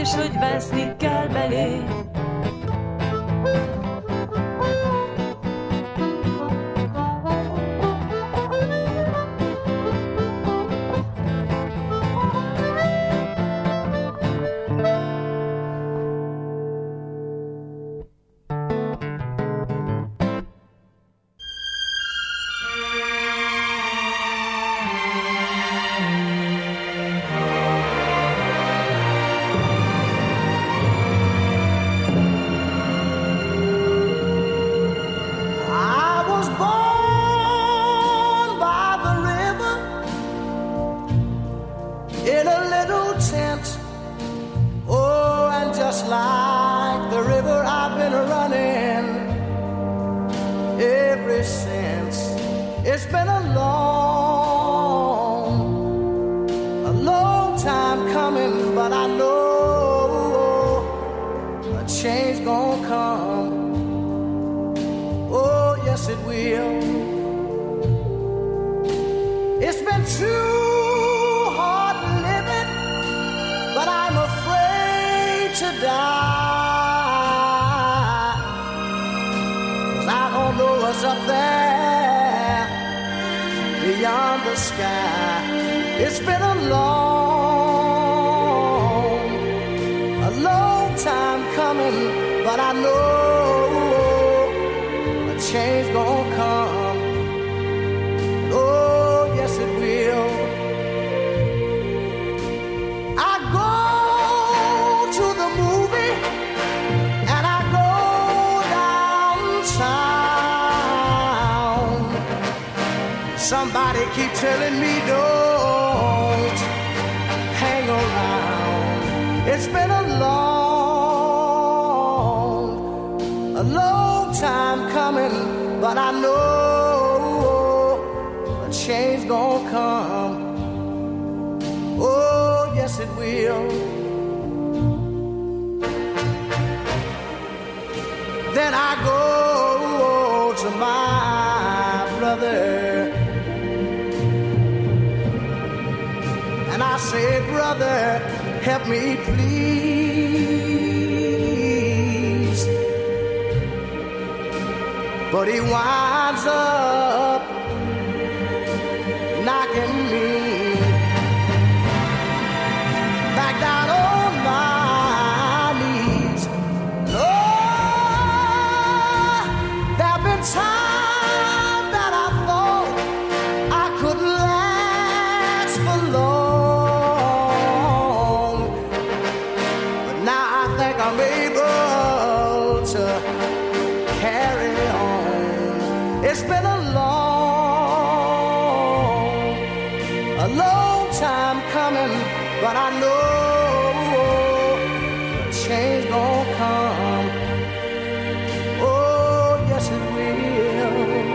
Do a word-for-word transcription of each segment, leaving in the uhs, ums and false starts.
is, hogy veszni kell belé. Somebody keep telling me don't hang around. It's been a long, a long time coming, but I know a change gonna come. Oh, yes it will. Then I go to my brother and I say, brother, help me please. But he winds up knocking me back down on my knees. Oh, there have been times that I thought I couldn't last for long, but now I think I'm able to carry on. It's been a long, a long time coming, but I know a change gonna come. Oh, yes it will.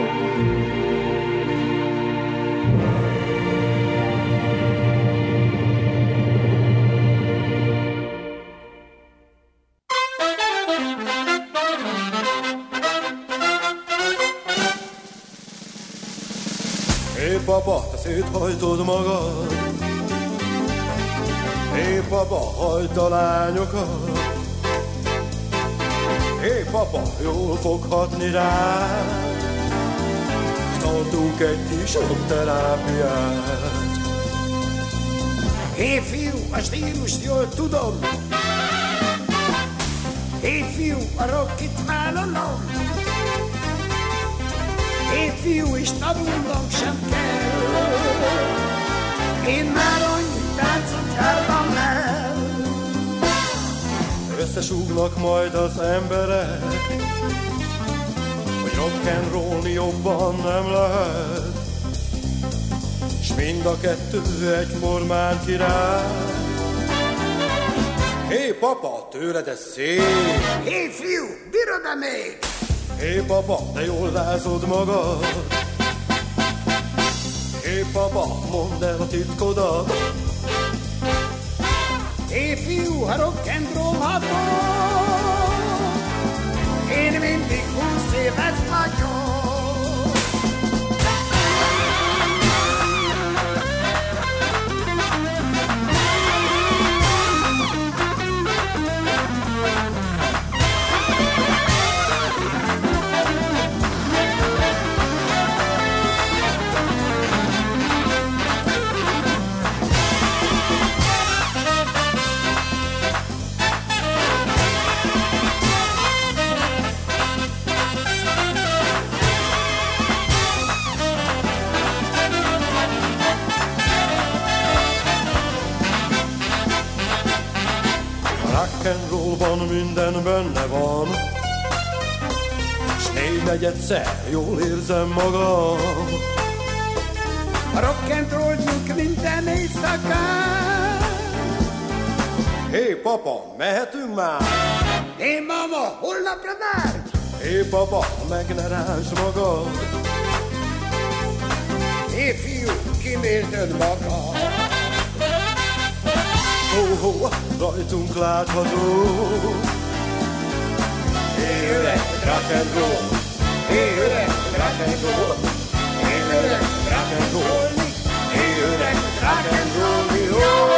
Épp apa, te széthajtod magad, épp apa, hagyd a lányokat, épp apa, jól fog hatni rád, tartunk egy kis terápiát. Hé fiú, a stílust jól tudom, hé fiú, a rockit vállalom, hé fiú, és tanulnom sem kell, én már annyi táncot jártam el. Összesúgnak majd az emberek, hogy rock'n'rollni jobban nem lehet, s mind a kettő egyformán király. Hé papa, tőled ez szép! Hé fiú, bírod-e még? Hé papa, te jól rázod magad! Hé papa, mondd el a titkodat! Hé fiú, ha rock'n'roll hatol, én mindig húsz éves vagyok. Rock'n'rollban minden benne van, s négynegyedszer jól érzem magam. A rock'n'roll minden éjszakán. Hé papa, mehetünk már? Hé mama, holnapra már? Hé papa, meg ne rázd magad. Hé fiú, kimélted magad. Ho, ho, rajtunk látható. Hé öreg, rock'n'roll. Hé öreg, rock'n'roll. Hé öreg, rock'n'roll. Hé öreg, rock'n'roll.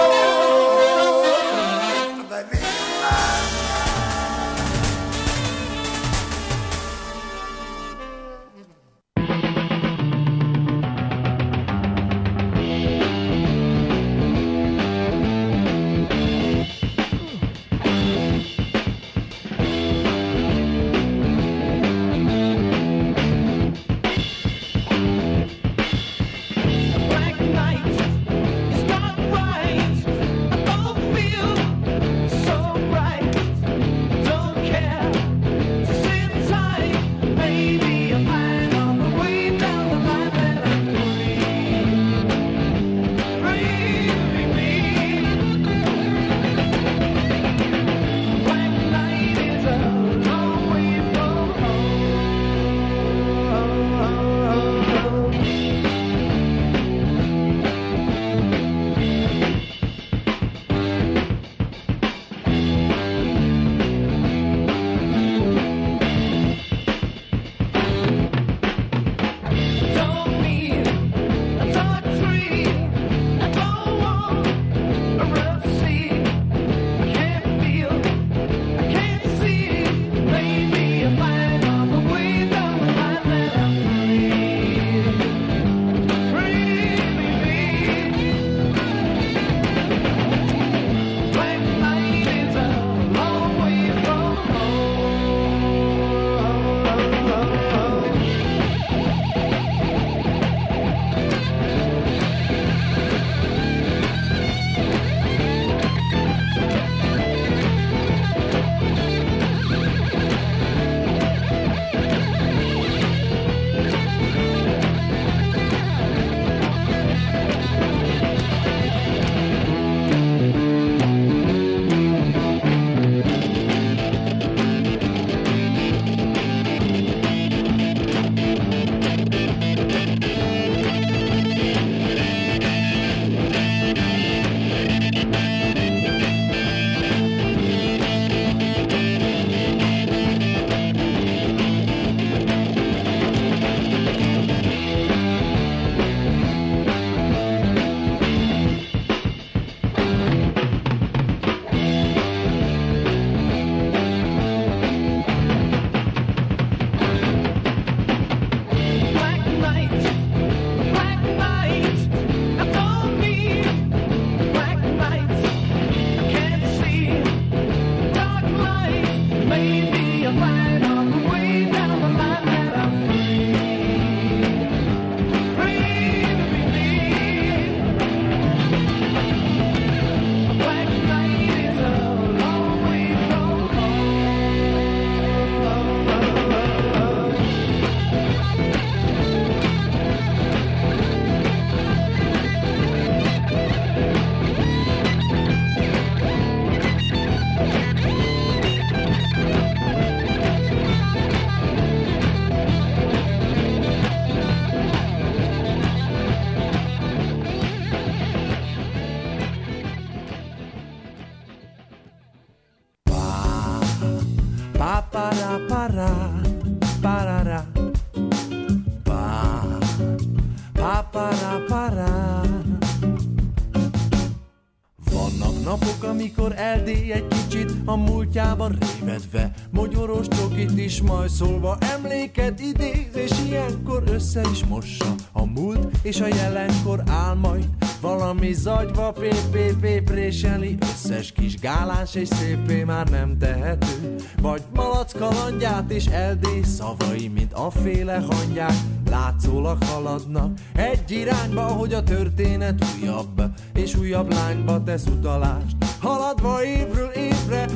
amikor eldély egy kicsit a múltjában révedve, mogyoros csokit is majd szólva emléket idéz, és ilyenkor össze is mossa a múlt és a jelenkor áll majd valami zagyva, pé-pé-pé préseli, összes kis gáláns és szépé már nem tehető, vagy malac kalandját és eldély szavai, mint aféle hangyák, látszólag haladnak egy irányba, hogy a történet újabb és újabb lányba tesz utalást. Haladva évről évre,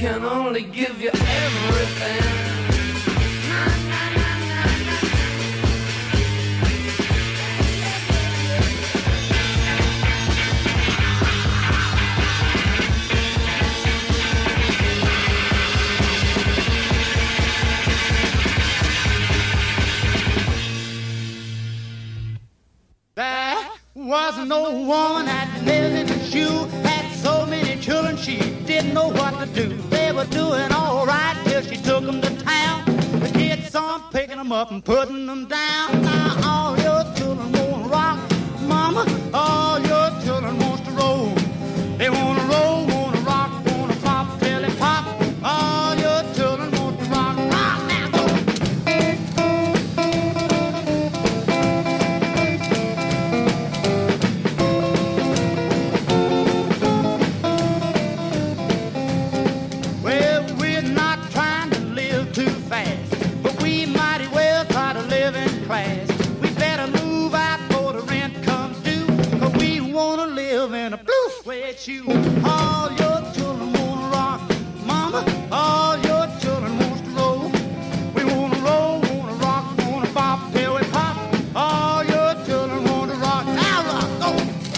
can only give you everything. Was no woman that lived in a shoe, had so many children she didn't know what to do. They were doing all right till she took them to town. The kids on picking them up and putting them down. Now all your children wanna rock, mama, all your children wants to roll. They wanna roll, wanna rock, wanna pop till they pop. All your children want to rock, rock, now go. You. All your children wanna rock, mama, all your children wants to roll. We wanna roll, wanna rock, wanna pop till we pop. All your children wanna rock, now rock, go!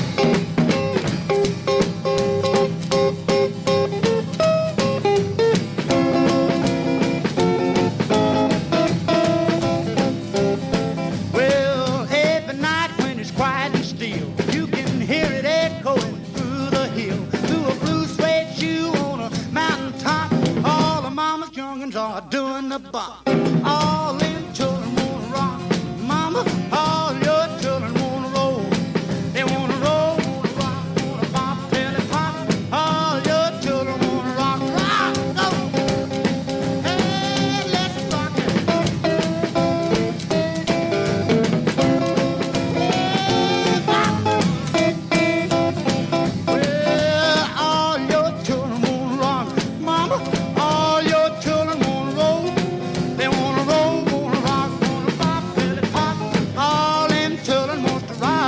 Well, every night when it's quiet and still, you can hear it echoing through the hill, through a blue suede shoe on a mountain top. All the mama's young'uns are doing the bop. All them children wanna rock, mama, all your children wanna roll. They wanna roll, wanna rock, wanna pop till they pop. All your children wanna rock, rock, go! Hey, let's rock it. Hey, rock. Well, all your children wanna rock, mama, all your children wanna roll. They wanna roll, wanna rock, wanna pop till they pop. All them children wants to rock.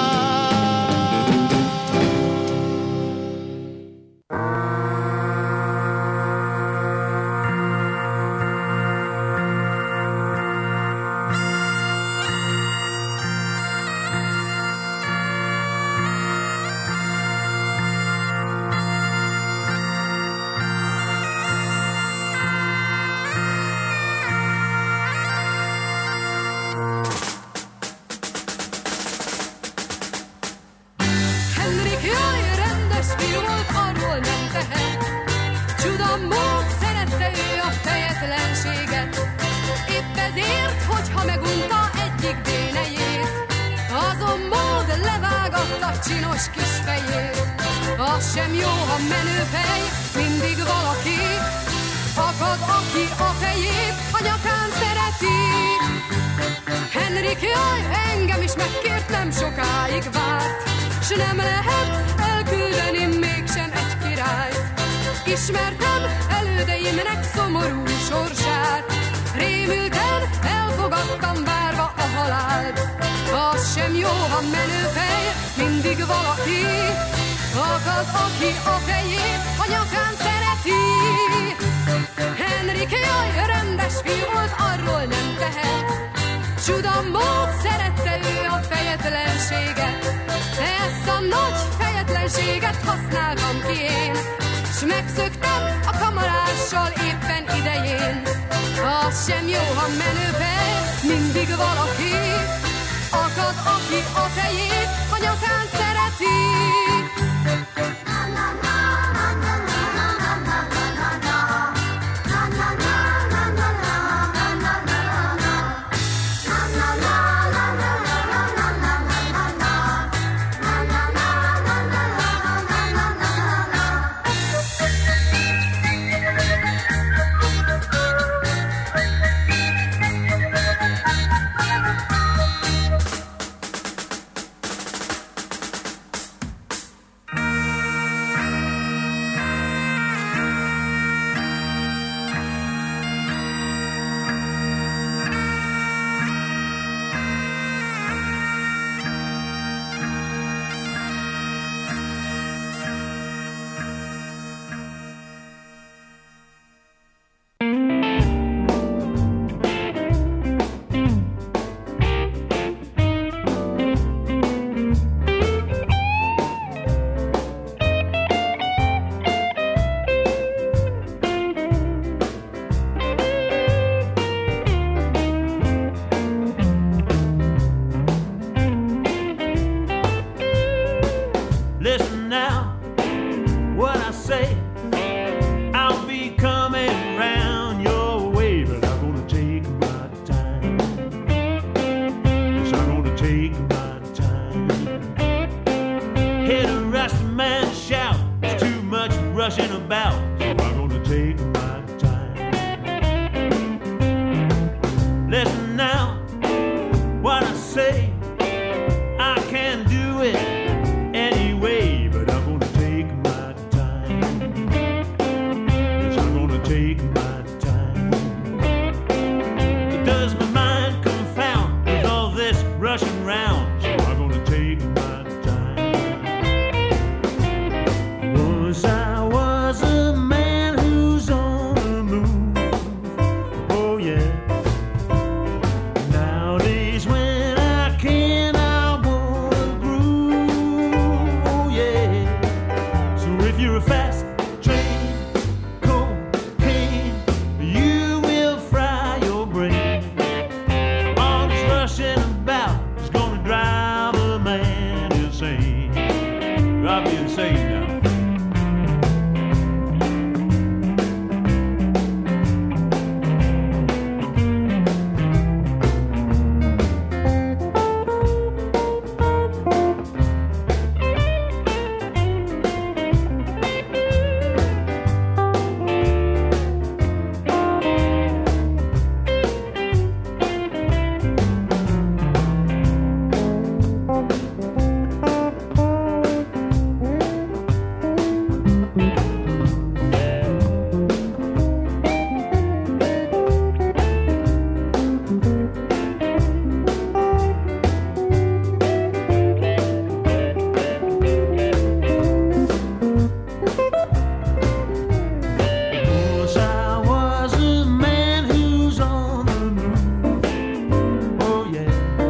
Henrik, jaj, rendes fiú volt, arról nem tehet. Csuda mód szerette ő a fejetlenséget. Épp ezért, hogyha megunta egyik dénejét, azon mód levágatta csinos kis fejét. Az sem jó, ha menő fej, mindig valaki akad, aki a fejét a nyakán szereti. Henrik, jaj, engem is megkért, nem sokáig várt, s nem lehet elküldeni mégsem egy királyt. Ismertem elődeimnek szomorú sorsát, rémülten elfogadtam várva a halált. Az sem jó, ha menő fej, mindig valaki akad, aki a fejét a nyakán szereti. Henrik, jaj, rendes fiú volt, arról nem tehet. Csuda mód szerette ő a fejetlenséget. Ezt a nagy fejetlenséget használtam ki én, s megszöktem a kamarással éppen idején. Az sem jó, ha menő fej, mindig valaki akad, aki a fejét a nyakán szereti. about, so I'm gonna take my time. Listen now, what I say, I can do it anyway, but I'm gonna take my time. Yes, I'm gonna take my time. It does my mind confound with all this rushing round, so I'm gonna take my time. Was I was a man who's on the move, oh yeah. Nowadays when I can, I wanna groove, oh yeah. So if you're a fast train, cocaine, you will fry your brain. All this rushing about is gonna drive a man insane. Drive me insane now. Was I was a man who's on the move, oh yeah.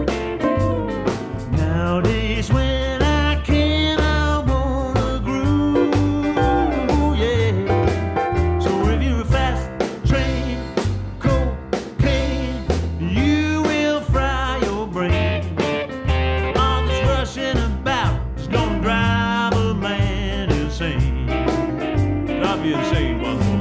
Nowadays when I can, I wanna groove, oh yeah. So if you're a fast train, cocaine, you will fry your brain. All this rushing about is gonna drive a man insane. Drive me insane one more time.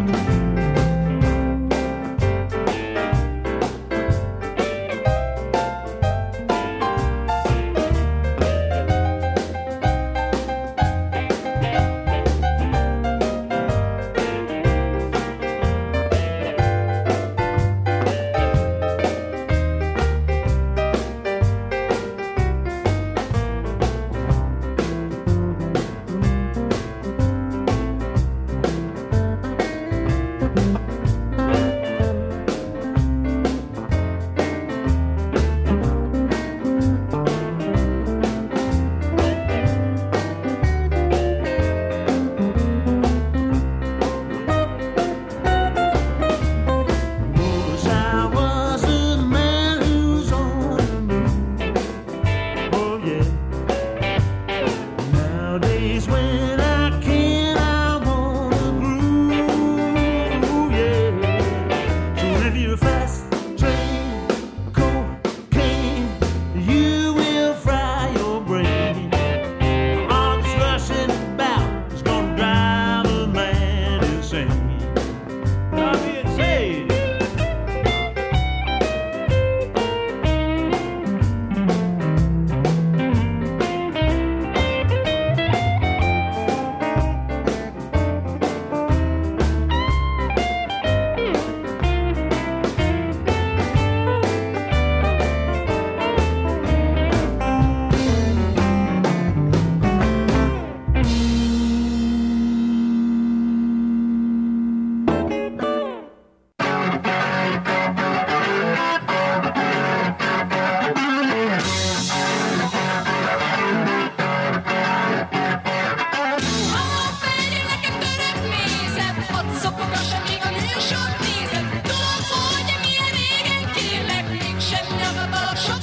Was I was a man who's on the move, oh yeah. Nowadays when I can, I wanna groove, oh yeah. So if you're a fast train, cocaine, you will fry your brain. All this rushing about is gonna drive a man insane. Drive me insane. Tudod, hogy milyen régen kérlek, mégsem nyagadat a